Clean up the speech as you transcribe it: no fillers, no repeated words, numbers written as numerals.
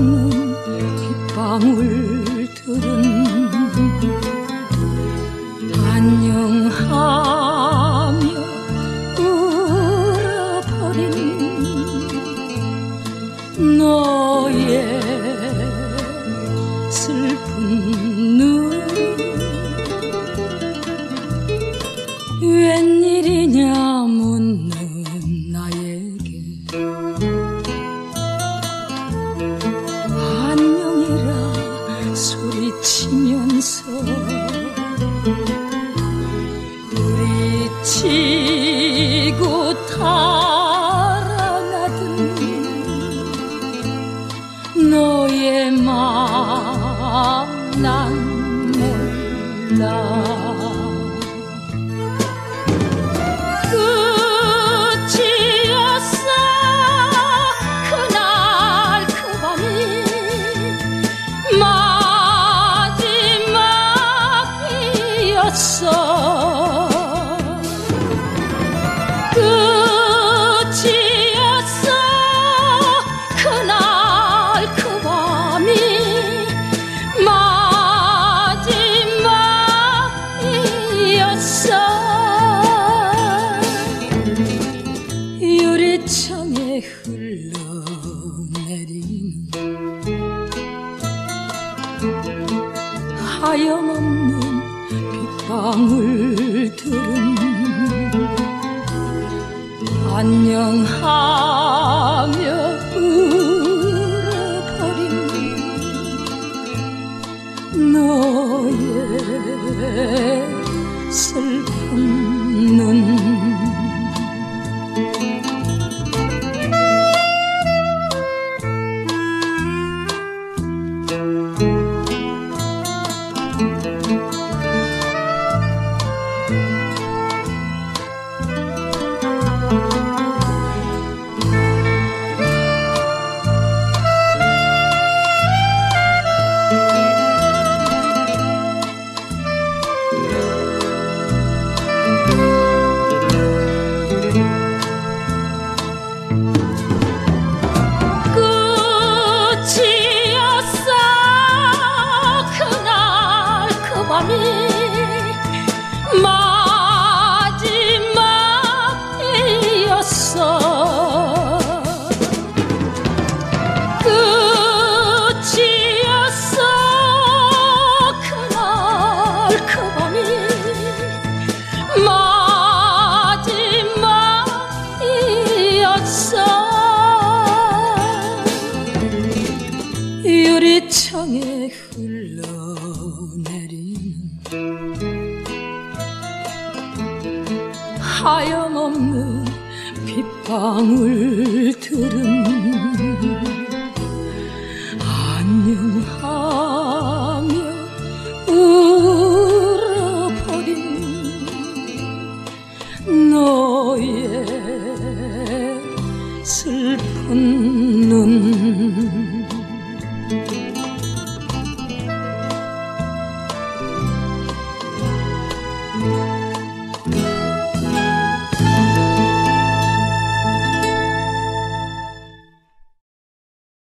하염없는 빗방울들은 안녕하며 울어버린 너의 슬픈 눈 웬일이냐 묻는 나에게 안녕이라 소리치면서 부딪히고 달아나던 너의 마음 난 몰라 끝이었어 그날 그 밤이 마지막이었어 끝이었어 그날 그 밤이 마지막이었어 유리창에 흘러내리는 하염없는 빗방울들은 안녕하며 울어버린 너의 슬픈 눈 끝이었어 그날 그 밤이 마지막이었어 끝이었어 그날 그 밤이 마지막이었어 유리창에 흘러내리는 하염없는 빗방울들은 안녕